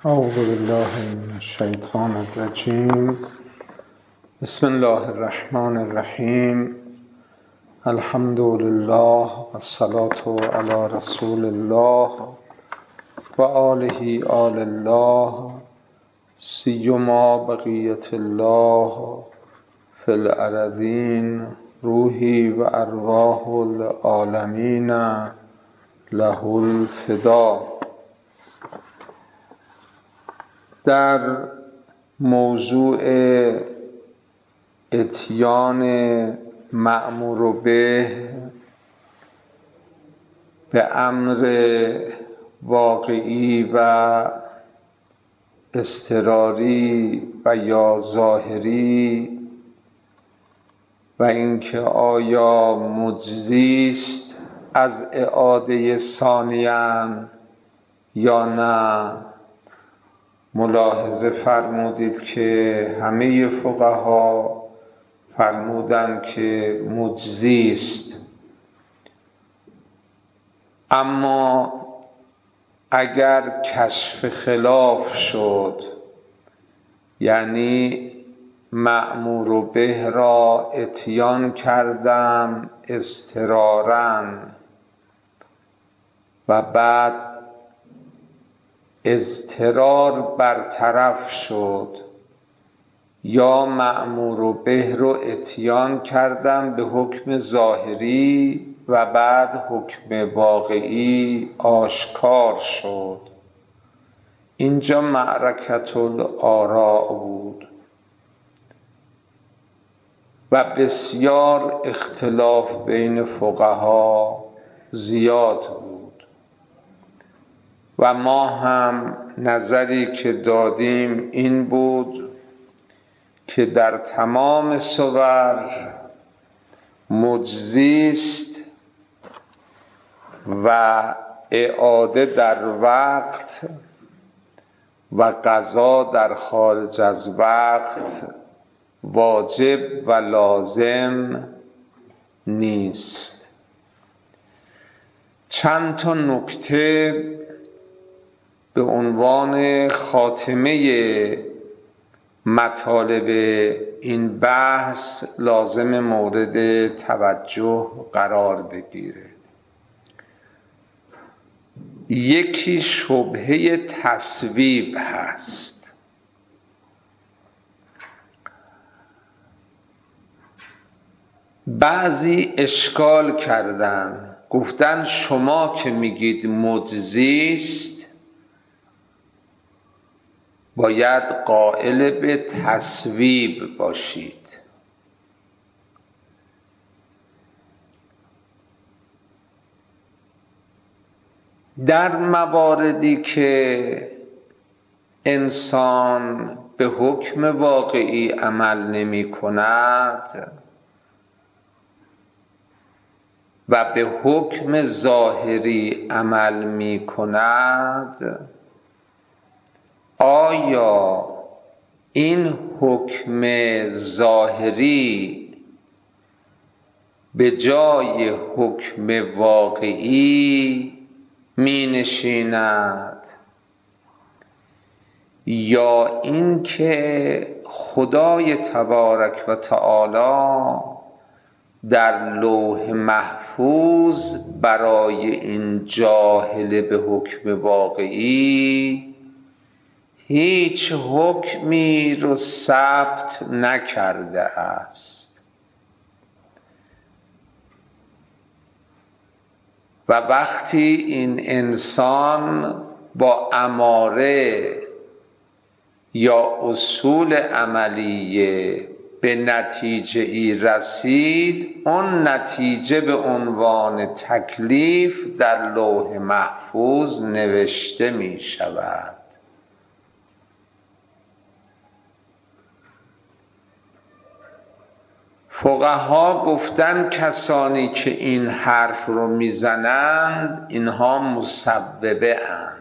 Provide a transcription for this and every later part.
اعوذ بالله من الشیطان الرجیم. بسم الله الرحمن الرحیم. الحمد لله و الصلاة علی رسول الله و آله آل الله سیما بقیت الله فی الارضین روحی و ارواح العالمین له الفدا. در موضوع اتیان مأمور به امر واقعی و اضطراری و یا ظاهری و اینکه آیا مجزی است از اعاده ثانیاً یا نه، ملاحظه فرمودید که همه فقها فرمودند که مجزی است. اما اگر کشف خلاف شد، یعنی مأمور به را اتیان کردم اضطراراً و بعد اضطرار برطرف شد، یا مأمور به رو اتیان کردم به حکم ظاهری و بعد حکم واقعی آشکار شد، اینجا معرکة الآراء بود و بسیار اختلاف بین فقها زیاد بود و ما هم نظری که دادیم این بود که در تمام صور مجزی است و اعاده در وقت و قضا در خارج از وقت واجب و لازم نیست. چند تا نکته به عنوان خاتمه مطالب این بحث لازم مورد توجه قرار بگیره. یکی شبهه تصویب هست. بعضی اشکال کردن، گفتن شما که میگید مجزی است باید قائل به تصویب باشید. در مواردی که انسان به حکم واقعی عمل نمی کند و به حکم ظاهری عمل می کند، آیا این حکم ظاهری به جای حکم واقعی می نشیند یا اینکه خدای تبارک و تعالی در لوح محفوظ برای این جاهل به حکم واقعی هیچ حکمی رو ثبت نکرده است و وقتی این انسان با اماره یا اصول عملیه به نتیجه ای رسید، اون نتیجه به عنوان تکلیف در لوح محفوظ نوشته می شود. فقها گفتن کسانی که این حرف رو میزنند اینها مسببه اند،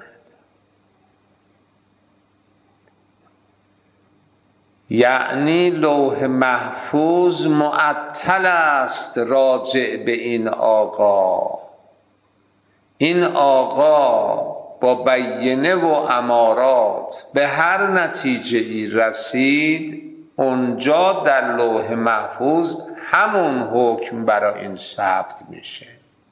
یعنی لوح محفوظ معطل است راجع به این آقا. این آقا با بیینه و امارات به هر نتیجه ای رسید، اونجا در لوح محفوظ همون حکم برای این ثبت میشه.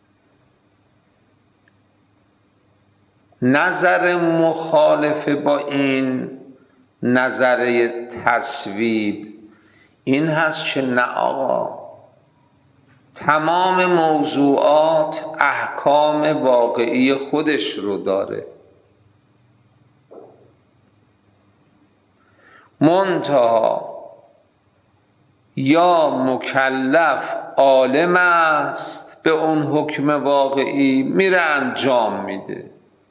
نظر مخالف با این نظر تصویب این هست که نه آقا، تمام موضوعات احکام واقعی خودش رو داره، منتها یا مکلف عالم است به اون حکم واقعی میره انجام میده،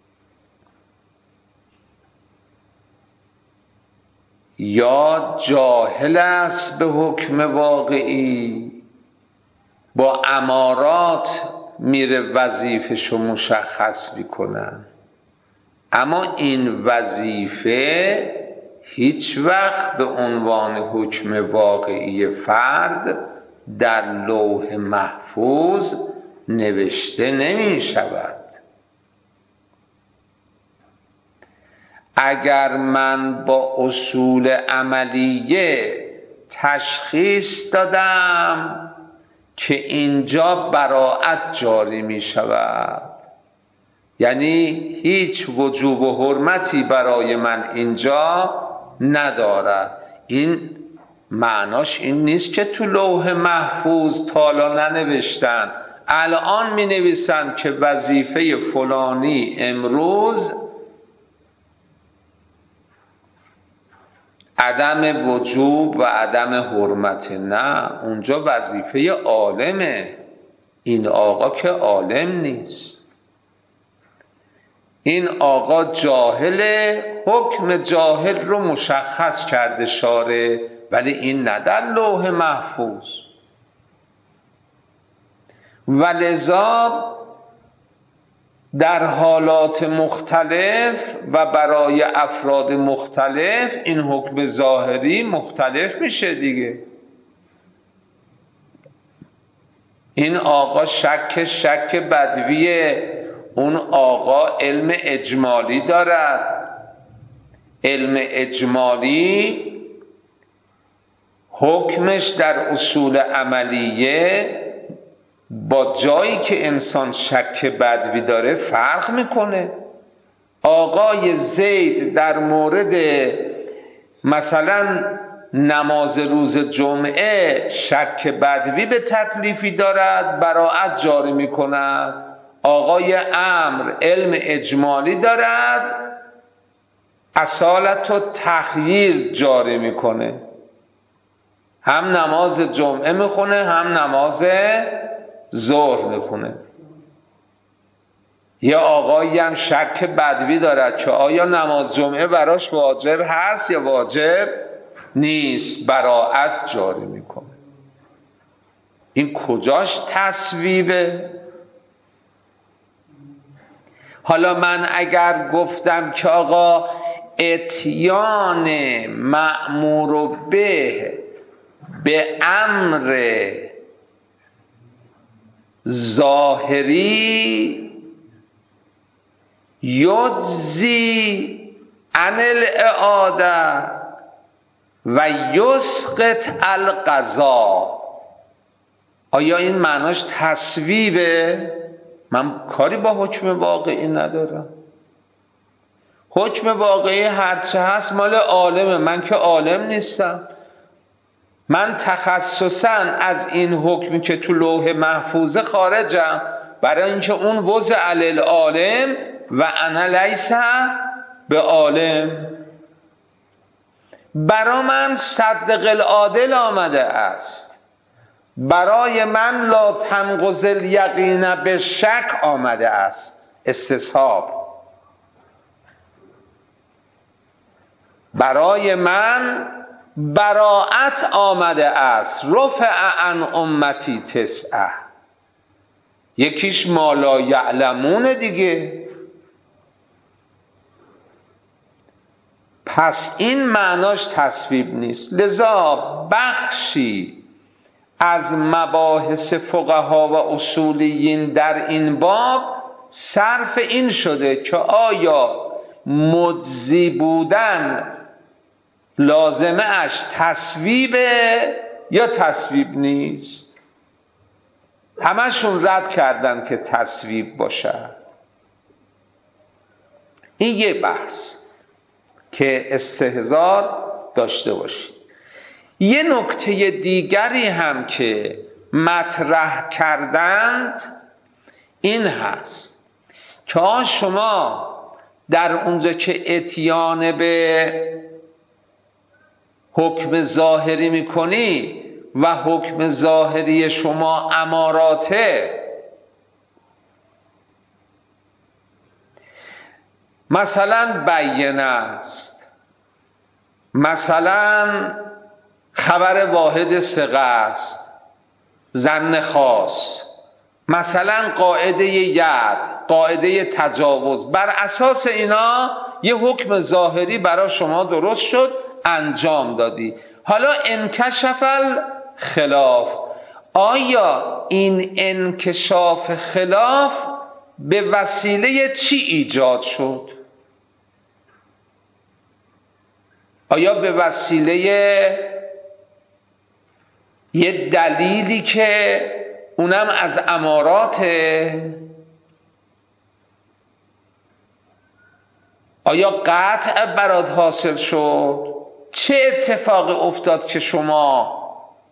یا جاهل است به حکم واقعی، با امارات میره وظیفه‌شو مشخص میکنن. اما این وظیفه هیچ وقت به عنوان حکم واقعی فرد در لوح محفوظ نوشته نمی شود. اگر من با اصول عملیه تشخیص دادم که اینجا براءت جاری می شود، یعنی هیچ وجوب و حرمتی برای من اینجا ندارد، این معناش این نیست که تو لوح محفوظ تالا ننوشتن، الان می نویسن که وظیفه فلانی امروز عدم وجوب و عدم حرمت. نه، اونجا وظیفه عالمه، این آقا که عالم نیست، این آقا جاهله، حکم جاهل رو مشخص کرده شارع، ولی این نه در لوح محفوظ. ولذا در حالات مختلف و برای افراد مختلف این حکم ظاهری مختلف میشه دیگه. این آقا شک بدویه، اون آقا علم اجمالی دارد. علم اجمالی حکمش در اصول عملیه با جایی که انسان شک بدوی داره فرق میکنه. آقای زید در مورد مثلا نماز روز جمعه شک بدوی به تکلیفی دارد، براءت جاری میکند. آقای عمرو علم اجمالی دارد، اصالت و تخییر جاری میکنه، هم نماز جمعه میخونه هم نماز ظهر میخونه. یه آقایی هم شک بدوی دارد که آیا نماز جمعه براش واجب هست یا واجب نیست، براءت جاری میکنه. این کجاش تصویبه؟ حالا من اگر گفتم که آقا اتیان مأمور به امر ظاهری یجزی عن الاعاده و یسقط القضا، آیا این معناش تصویبه؟ من کاری با حکم واقعی ندارم. حکم واقعی هرچه هست مال عالمه، من که عالم نیستم. من تخصصاً از این حکمی که تو لوح محفوظ خارجم، برای اینکه اون وضع علی العالم و انا لیس به عالم. برای من صدق العادل آمده است، برای من لا تنقض الیقین به شک آمده است، استصحاب. برای من براءت آمده است، رفع عن امتی تسعه. یکیش ما لا یعلمون دیگه. پس این معناش تصویب نیست. لذا بخشی از مباحث فقها و اصولیین در این باب صرف این شده که آیا مجزی بودن لازمه اش تصویبه یا تصویب نیست. همشون رد کردن که تصویب باشه. این یه بحث که استحضار داشته باشید. یه نکته دیگری هم که مطرح کردند این هست که شما در اونجا که اتیان به حکم ظاهری میکنی و حکم ظاهری شما اماراته، مثلا بینه است، مثلا خبر واحد ثقه است، ظن خاص، مثلا قاعده ید، قاعده تجاوز، بر اساس اینا یه حکم ظاهری برای شما درست شد، انجام دادی. حالا انکشف الخلاف، آیا این انکشاف خلاف به وسیله چی ایجاد شد؟ آیا به وسیله یه دلیلی که اونم از اماراته؟ آیا قطع برات حاصل شد؟ چه اتفاقی افتاد که شما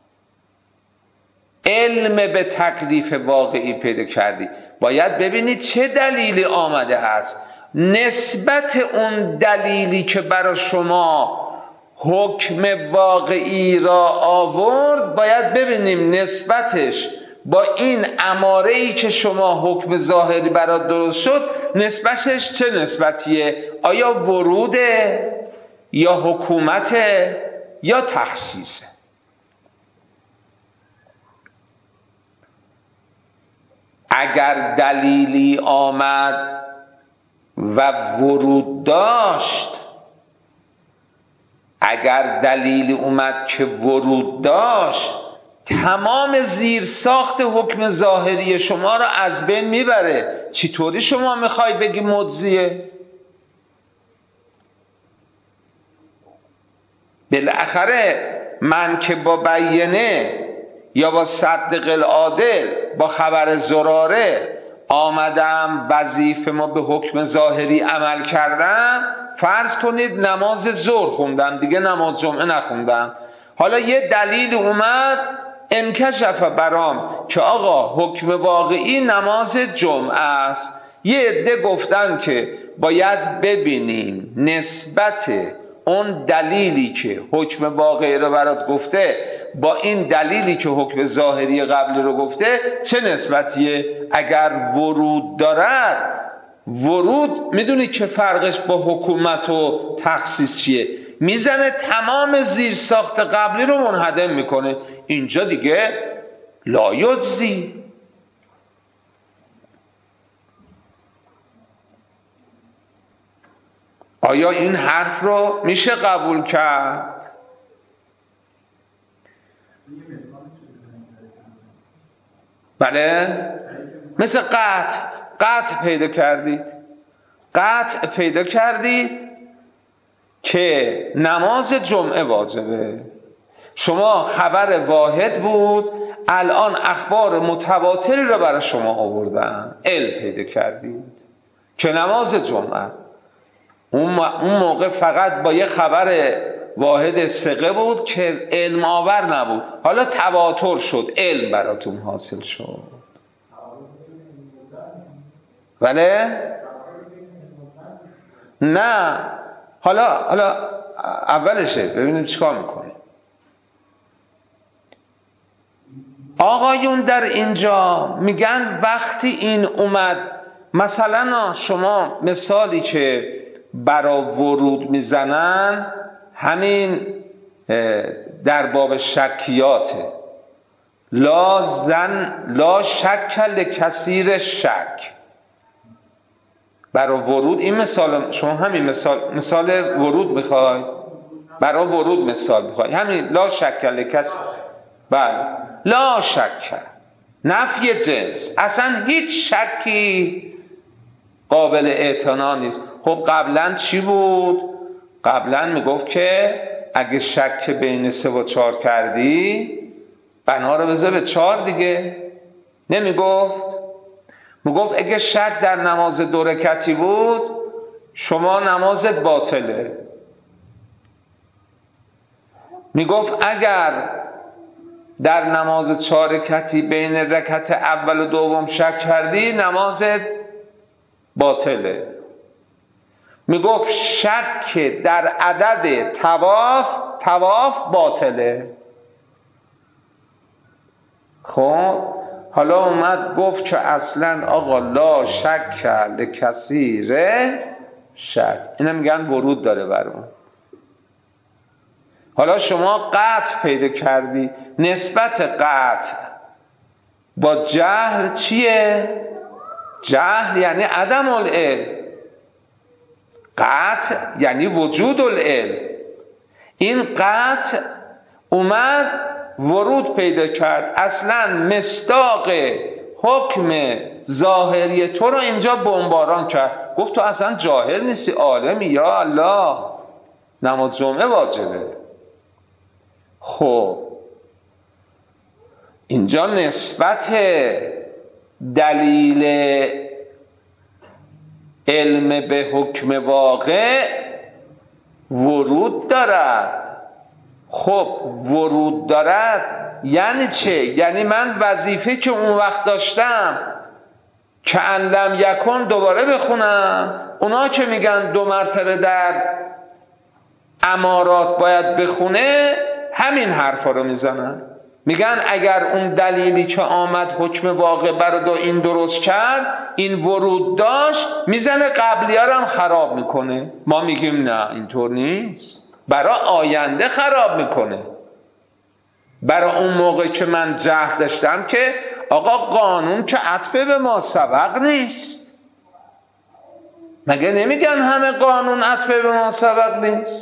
علم به تکلیف واقعی پیدا کردی؟ باید ببینید چه دلیلی آمده است. نسبت اون دلیلی که برای شما حکم واقعی را آورد، باید ببینیم نسبتش با این اماره‌ای که شما حکم ظاهری برات درست شد، نسبتش چه نسبتیه؟ آیا وروده یا حکومته یا تخصیصه؟ اگر دلیلی آمد و ورود داشت، اگر دلیلی اومد که ورود داشت، تمام زیر ساخت حکم ظاهری شما را از بین میبره. چطوری شما میخوای بگی مجزیه؟ بالاخره من که با بینه یا با صدق العادل، با خبر زراره آمدم وظیفه ما به حکم ظاهری عمل کردم، فرض کنید نماز ظهر خوندم، دیگه نماز جمعه نخوندم. حالا یه دلیل اومد انکشف برام که آقا حکم واقعی نماز جمعه است. یه عده گفتن که باید ببینیم نسبت اون دلیلی که حکم واقعی رو برات گفته با این دلیلی که حکم ظاهری قبلی رو گفته چه نسبتیه. اگر ورود دارد، ورود میدونی که فرقش با حکومت و تخصیص چیه؟ میزنه تمام زیر ساخت قبلی رو منهدم میکنه. اینجا دیگه لا یجزی. آیا این حرف رو میشه قبول کرد؟ بله، مثل قطع پیدا کردید. قطع پیدا کردید که نماز جمعه واجبه. شما خبر واحد بود، الان اخبار متواتری رو برای شما آوردن، علم پیدا کردید که نماز جمعه. اون موقع فقط با یه خبر واحد ثقه بود که علم آور نبود، حالا تواتر شد، علم براتون حاصل شد. بله؟ نه، حالا اولشه، ببینیم چیکار میکنه. آقایون در اینجا میگن وقتی این اومد، مثلا شما مثالی که برا ورود میزنن همین در باب شکیاته، لا شک لکثیر شک. برا ورود این مثال، شما همین مثال ورود میخوای، برا ورود مثال میخوای، همین لا شک لکثیر. بله، لا شک، نفی جنس، اصلا هیچ شکی قابل اعتنا نیست. خب قبلا چی بود؟ قبلا میگفت که اگه شک بین 3 و 4 کردی بنا رو بذار به 4 دیگه. نمیگفت؟ میگفت اگه شک در نماز 2 رکعتی بود شما نمازت باطله. میگفت اگر در نماز 4 رکعتی بین رکعت اول و دوم شک کردی نمازت باطله. میگفت شک در عدد طواف باطله. خب حالا اومد گفت که اصلا آقا لا شک لکثیر شک، اینا میگن ورود داره بر اون. حالا شما قطع پیدا کردی. نسبت قطع با جهل چیه؟ جهل یعنی عدم العلم، قطع یعنی وجود العلم. این قطع اومد ورود پیدا کرد، اصلا مصداق حکم ظاهری تو رو اینجا بمباران کرد. گفت تو اصلا جاهل نیستی، عالمی. یا الله، نماز جمعه واجبه. خب اینجا نسبت دلیل علم به حکم واقع ورود دارد. خب ورود دارد یعنی چه؟ یعنی من وظیفه که اون وقت داشتم که ان لم یکن دوباره بخونم. اونا که میگن 2 مرتبه در امارات باید بخونه همین حرفا رو میزنن. میگن اگر اون دلیلی که آمد حکم واقع برای این درست کرد، این ورود داشت، میزنه قبلی ها رو هم خراب میکنه. ما میگیم نه اینطور نیست، برای آینده خراب میکنه. برای اون موقع که من جهل داشتم که آقا قانون که عطف به ما سبق نیست. مگه نمیگن همه قانون عطف به ما سبق نیست؟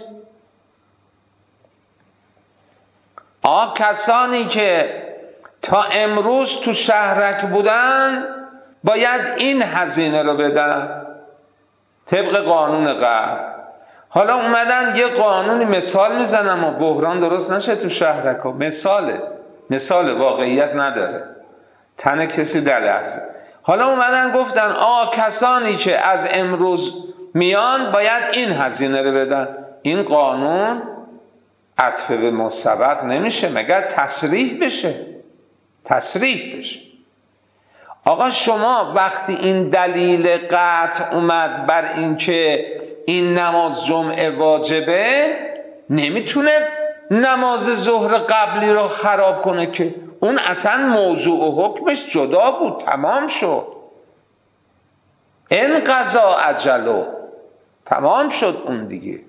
کسانی که تا امروز تو شهرک بودن باید این هزینه رو بدن طبق قانون قبل. حالا اومدن یه قانونی مثال میزنم و بحران درست نشه تو شهرک ها. مثال واقعیت نداره، تن کسی در لحظه. حالا اومدن گفتن کسانی که از امروز میان باید این هزینه رو بدن. این قانون عطف به مسبق نمیشه مگر تصریح بشه. آقا شما وقتی این دلیل قطع اومد بر این که این نماز جمعه واجبه، نمیتونه نماز ظهر قبلی رو خراب کنه که اون اصلا موضوع و حکمش جدا بود، تمام شد. ان قضا اجلو، تمام شد اون دیگه.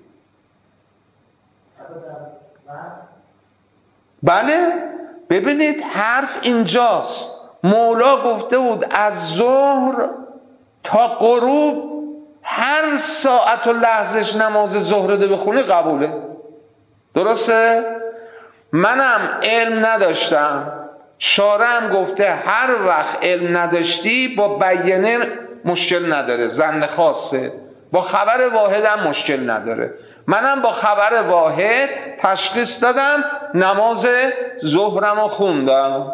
بله ببینید حرف اینجاست. مولا گفته بود از ظهر تا غروب هر ساعت و لحظهش نماز ظهر رو بخونه قبوله. درسته؟ منم علم نداشتم، شارعم گفته هر وقت علم نداشتی با بیانه مشکل نداره، ظن خاصه. با خبر واحد هم مشکل نداره. منم با خبر واحد تشخیص دادم، نماز ظهرم رو خوندم،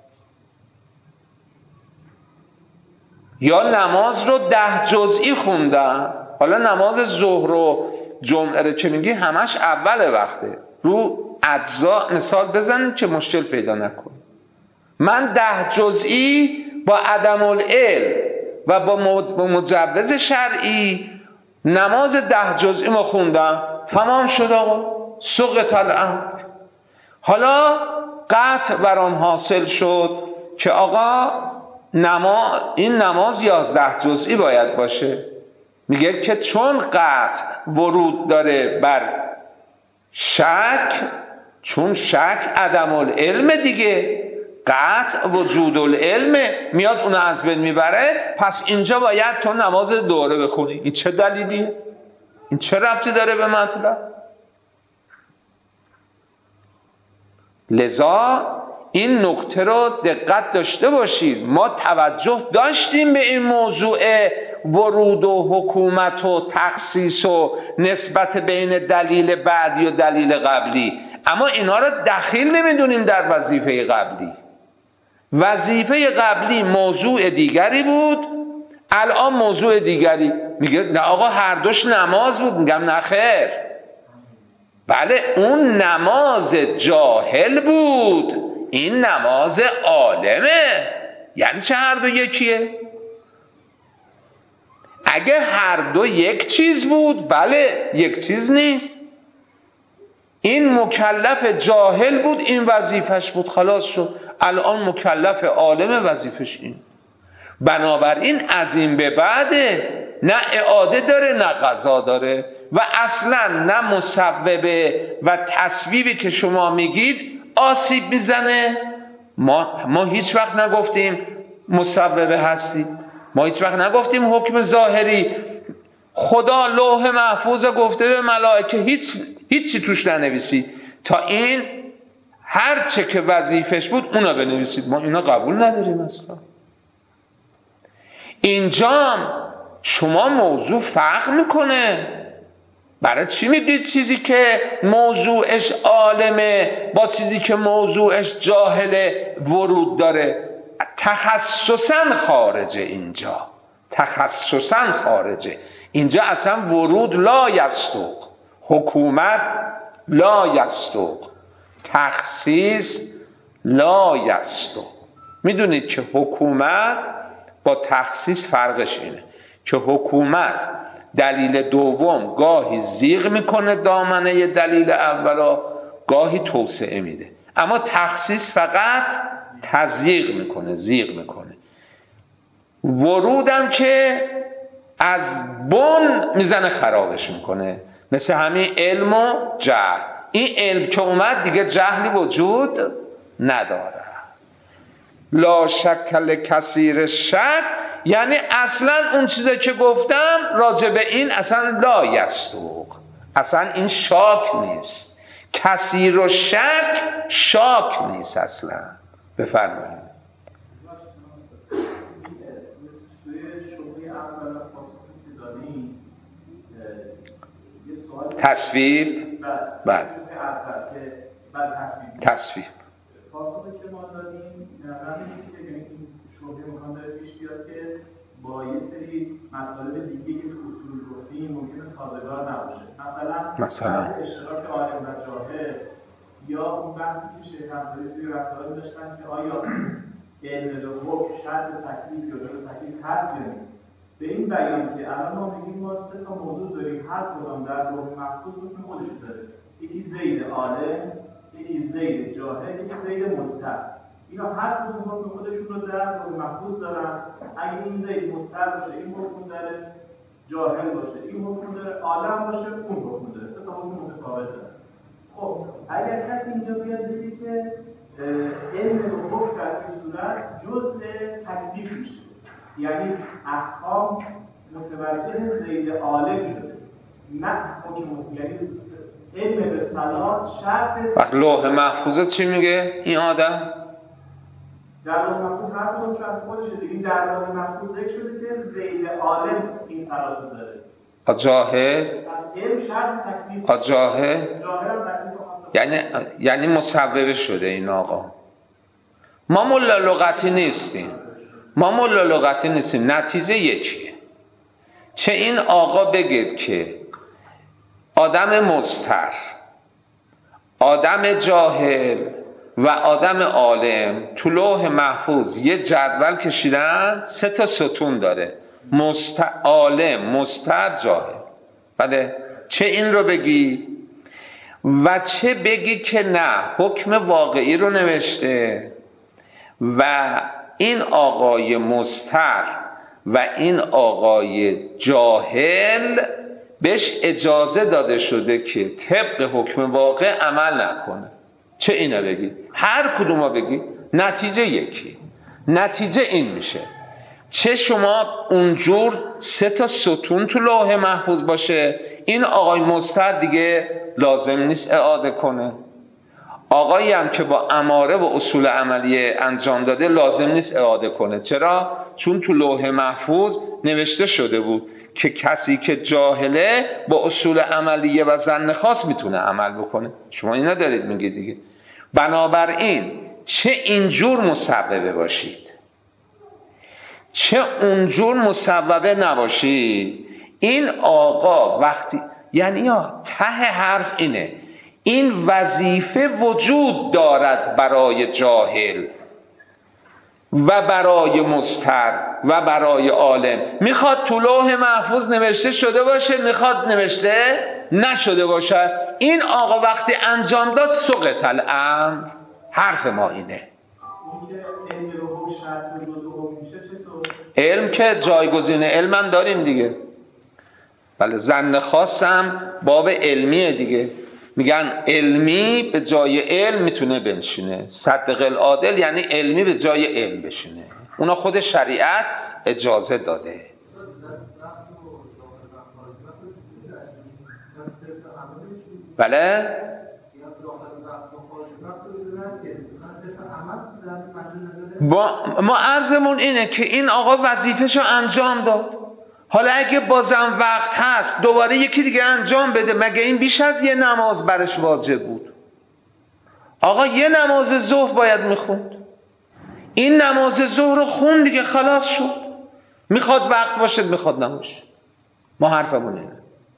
یا نماز رو 10 جزئی خوندم. حالا نماز ظهر و جمعه رو که میگی همش اول وقته، رو اجزا مثال بزنید که مشکل پیدا نکنید. من 10 جزئی با عدم العلم و با مجوز شرعی نماز 10 جزئی ما خوندم، تمام شد آقا، سقط الامر. حالا قطع برام حاصل شد که آقا این نماز 11 جزئی باید باشه. میگه که چون قطع ورود داره بر شک، چون شک عدم العلم دیگه، قطع وجود العلم میاد اونو از بین میبره، پس اینجا باید تو نماز دوره بخونی. این چه دلیلیه؟ این چه ربطی داره به مطلب؟ لذا این نکته رو دقت داشته باشید. ما توجه داشتیم به این موضوع ورود و حکومت و تخصیص و نسبت بین دلیل بعدی و دلیل قبلی، اما اینا رو دخیل نمیدونیم در وظیفه قبلی. وظیفه قبلی موضوع دیگری بود، الان موضوع دیگری. میگه نه آقا هر دوش نماز بود. میگم نه خیر، بله اون نماز جاهل بود، این نماز عالمه. یعنی چه هر دو یکیه؟ اگه هر دو یک چیز بود، بله یک چیز نیست. این مکلف جاهل بود، این وظیفش بود، خلاص شد. الان مکلف عالم، وظیفش این. بنابراین از این به بعده نه اعاده داره نه قضا داره و اصلا نه مصوبه و تصویبی که شما میگید آسیب میزنه. ما هیچ وقت نگفتیم مصوبه هستی، ما هیچ وقت نگفتیم حکم ظاهری. خدا لوح محفوظ گفته به ملائکه هیچی توش ننویسید، تا این هر چه که وظیفش بود اونا بنویسید. ما اینا قبول نداریم اصلا. اینجام شما موضوع فرق میکنه. برای چی میگید چیزی که موضوعش عالمه با چیزی که موضوعش جاهله ورود داره؟ تخصصاً خارجه. اینجا تخصصاً خارجه. اینجا اصلا ورود لا یصدق، حکومت لا یصدق، تخصیص لا یصدق. میدونید که حکومت با تخصیص فرقش اینه که حکومت دلیل دوم گاهی زیغ میکنه دامنه دلیل اولا، گاهی توسعه میده، اما تخصیص فقط تزییق میکنه، زیغ میکنه. ورودم که از بن میزنه خرابش میکنه، مثل همین علم و جهل. این علم که اومد دیگه جهلی وجود نداره. لا شک لکثیر شک، یعنی اصلا اون چیزی که گفتم راجع به این اصلا لا یصدق، اصلا این شاک نیست. کثیر و شاک نیست اصلا. بفرمایید. تصویب. بله تصویب. پاسخی که ما دادیم که این شبهه مکان داره پیش بیاد که با یه سری مطالب دیگه که تو اصول گفتیم ممکنه سازگار نباشه. مثلا اشتراک عالم و جاهل، یا اون بحثی که شیخ انصاری توی رسائل داشتن که آیا علم حکم شرط تکلیف یا جز تکلیف هست یا نیست. به این بیان که الان ما میگیم ما 3 تا موضوع داریم، هر کدام در لوح محفوظ حکم خودش داره. یکی زید عالم، یکی زید جاهل، یکی زید مستر. اینا هر کدوم حکم خودشون رو در لوح محفوظ دارن. اگه این زید مستر باشه این حکم داره، جاهل باشه این حکم داره، عالم باشه اون حکم داره. 3 تا حکم متفاوت داره. خب اگر کسی اینجا بیاد بگه که علم حکم در این صورت جزء تکلیف میشه، یعنی احکام متوجه زید عالم شده، نه حکم، یعنی علم به صلاح شرط. لوح محفوظه چی میگه این آدم؟ در لوح محفوظ هر کدوم شرط خودشه دیگه. در لوح محفوظ ذکر شده که زید عالم این تراز داره. جاهل؟ علم شرط تکلیف. جاهل؟ جاهل یعنی مصوبه شده این آقا. ما ملا لغتی نیستیم. نتیجه یکیه. چه این آقا بگید که آدم مستر، آدم جاهل و آدم عالم تو لوح محفوظ یه جدول کشیدن، 3 تا ستون داره، عالم، مستر، جاهل. بله، چه این رو بگی و چه بگی که نه حکم واقعی رو نوشته و این آقای مستر و این آقای جاهل بهش اجازه داده شده که طبق حکم واقع عمل نکنه. چه اینو بگی؟ هر کدوم رو بگی نتیجه یکی. نتیجه این میشه. چه شما اونجور 3 تا ستون تو لوح محفوظ باشه، این آقای مستر دیگه لازم نیست اعاده کنه، آقایی هم که با اماره و اصول عملیه انجام داده لازم نیست اعاده کنه. چرا؟ چون تو لوح محفوظ نوشته شده بود که کسی که جاهله با اصول عملیه و ظن خاص میتونه عمل بکنه. شما اینا دارید میگید دیگه. بنابراین چه اینجور مصوبه باشید چه اونجور مصوبه نباشید، این آقا وقتی یعنی ته حرف اینه، این وظیفه وجود دارد برای جاهل و برای مضطر و برای عالم. میخواد تو لوح محفوظ نوشته شده باشه، میخواد نوشته نشده باشه، این آقا وقتی انجام داد سقط الامر. حرف ما اینه. علم که جایگزین علم هم داریم دیگه. بله، ظن خاصم باب علمیه دیگه. میگن علمی به جای علم میتونه بنشینه. صدق العادل یعنی علمی به جای علم بشینه. اونا خود شریعت اجازه داده. بله، ما عرضمون اینه که این آقا وظیفه‌شو انجام داد. حالا اگه بازم وقت هست دوباره یکی دیگه انجام بده، مگه این بیش از یه نماز برش واجب بود؟ آقا یه نماز ظهر باید میخوند، این نماز ظهر رو خون دیگه، خلاص شد. میخواد وقت باشه میخواد نباشه. ما حرفمون اینه.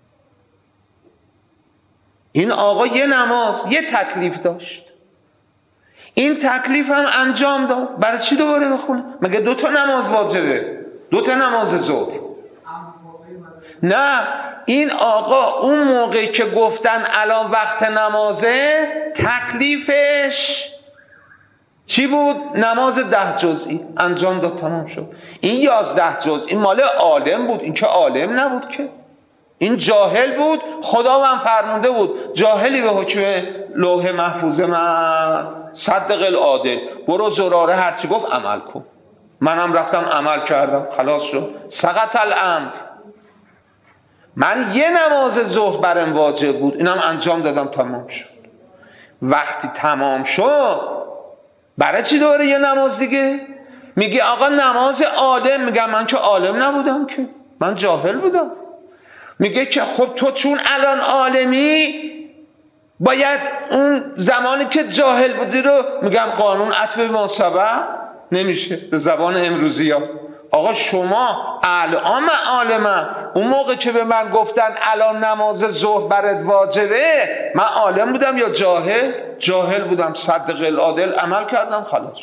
این آقا یه نماز یه تکلیف داشت، این تکلیف هم انجام داد، برای چی دوباره بخونه؟ مگه 2 نماز واجبه، 2 نماز ظهر؟ نه، این آقا اون موقعی که گفتن الان وقت نمازه، تکلیفش چی بود؟ نماز 10 جزئی انجام داد، تمام شد. این 11 جزئی مال عالم بود، این که عالم نبود که، این جاهل بود. خدا من فرمونده بود جاهلی به حکم لوح محفوظ من صدق العادل، برو زراره هرچی گفت عمل کن. منم رفتم عمل کردم، خلاص شد، سقط الامر. من یه نماز ظهر برم واجب بود، اینم انجام دادم، تمام شد. وقتی تمام شد برای چی دوباره یه نماز دیگه؟ میگه آقا نماز عالم. میگم من که عالم نبودم که، من جاهل بودم. میگه که خب تو چون الان عالمی باید اون زمانی که جاهل بودی رو، میگم قانون عطف ما سبق نمیشه به زبان امروزی ها. آقا شما الان من عالمم، اون موقع که به من گفتن الان نماز ظهر برات واجبه، من عالم بودم یا جاهل؟ جاهل بودم، صدق العادل عمل کردم، خلاص.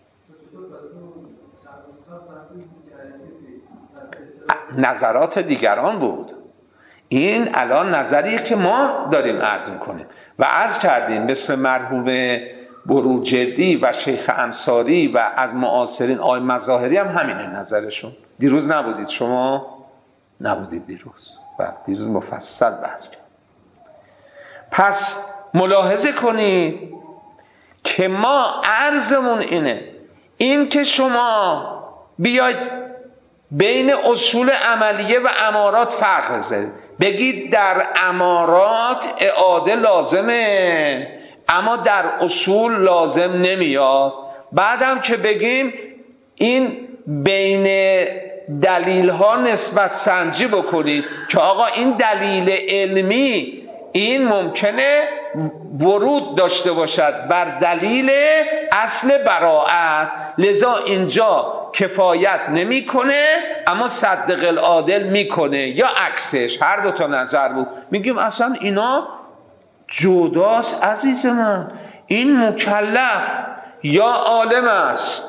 نظرات دیگران بود، این الان نظریه که ما داریم عرض میکنیم و عرض کردیم مثل مرحوم بروجردی و شیخ انصاری و از معاصرین آقای مظاهری هم همینه نظرشون. دیروز نبودید شما؟ نبودید دیروز، و دیروز مفصل بحث کرد. پس ملاحظه کنید که ما عرضمون اینه، این که شما بیاید بین اصول عملیه و امارات فرق بذارید، بگید در امارات اعاده لازمه اما در اصول لازم نمیاد، بعدم که بگیم این بین دلیل ها نسبت سنجی بکنید که آقا این دلیل علمی این ممکنه ورود داشته باشد بر دلیل اصل براءت، لذا اینجا کفایت نمیکنه اما صدق العادل میکنه، یا عکسش. هر 2 نظر بود. میگیم اصلا اینا جداست عزیز من. این مکلف یا عالم است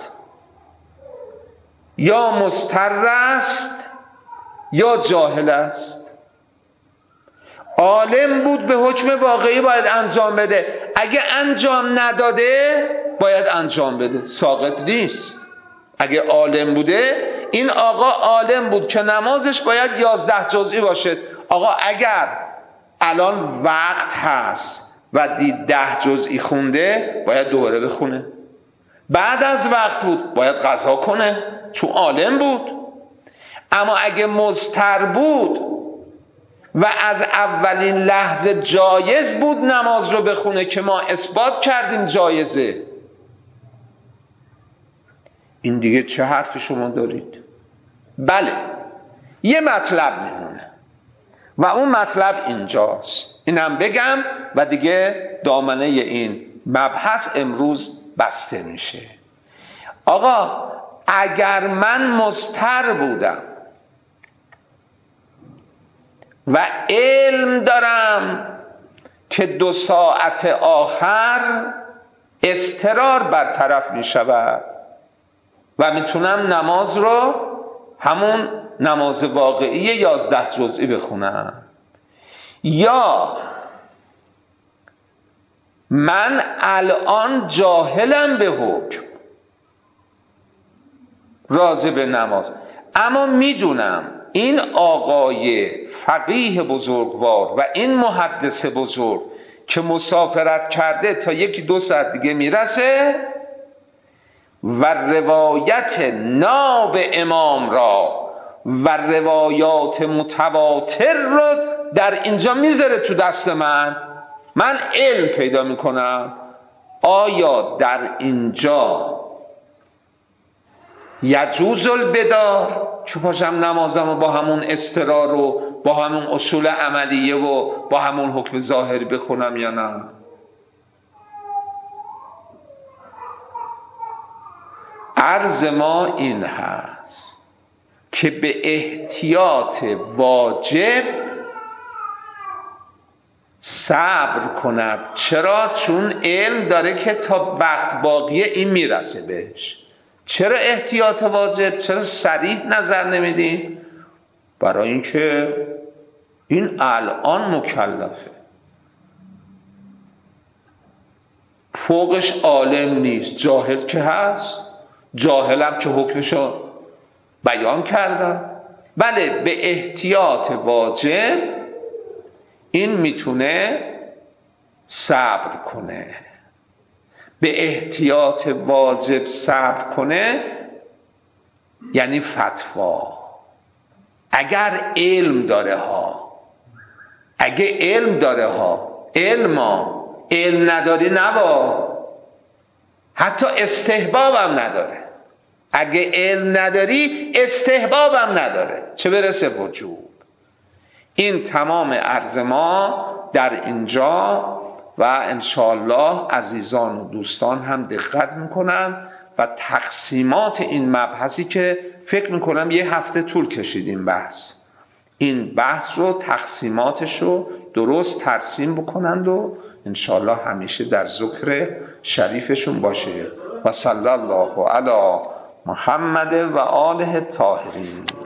یا مضطر است یا جاهل است. عالم بود به حکم واقعی باید انجام بده، اگه انجام نداده باید انجام بده، ساقط نیست. اگه عالم بوده، این آقا عالم بود که نمازش باید 11 جزئی باشه. آقا اگر الان وقت هست و دید 10 جزئی خونده، باید دوباره بخونه. بعد از وقت بود باید قضا کنه چون عالم بود. اما اگه مضطر بود و از اولین لحظه جایز بود نماز رو بخونه که ما اثبات کردیم جایزه. این دیگه چه حرفی شما دارید؟ بله، یه مطلب میمونه و اون مطلب اینجاست، اینم بگم و دیگه دامنه این مبحث امروز بسته میشه. آقا اگر من مضطر بودم و علم دارم که 2 ساعت آخر اضطرار برطرف می شود و میتونم نماز رو همون نماز واقعی 11 جزئی بخونم، یا من الان جاهلم به حکم راجع به نماز، اما میدونم این آقای فقیه بزرگوار و این محدث بزرگ که مسافرت کرده تا 1-2 ساعت دیگه میرسه و روایت ناب امام را و روایات متواتر رو در اینجا میذاره تو دست من علم پیدا میکنم. آیا در اینجا یجوز البدار که پاشم نمازم و با همون اضطرار و با همون اصول عملیه و با همون حکم ظاهری بخونم یا نه؟ عرض ما این هست که به احتیاط واجب صبر کند. چرا؟ چون علم داره که تا وقت باقیه این میرسه بهش. چرا احتیاط واجب؟ چرا صریح نظر نمیدین؟ برای اینکه این الان مکلفه، فوقش عالم نیست، جاهل که هست، جاهلم که حکمشو بیان کردم. بله، به احتیاط واجب این میتونه صبر کنه، به احتیاط واجب صبر کنه یعنی فتوا، اگر علم داره ها، اگه علم داره ها، علم نداری نبا، حتی استحبابم نداره. اگه علم نداری استحبابم نداره، چه برسه وجوب. این تمام عرض ما در اینجا و انشاءالله عزیزان و دوستان هم دقت میکنن و تقسیمات این مبحثی که فکر میکنم 1 هفته طول کشید این بحث رو تقسیماتش رو درست ترسیم بکنند و انشاءالله همیشه در ذکر شریفشون باشه. و صلی الله علی محمد و آله الطاهرین.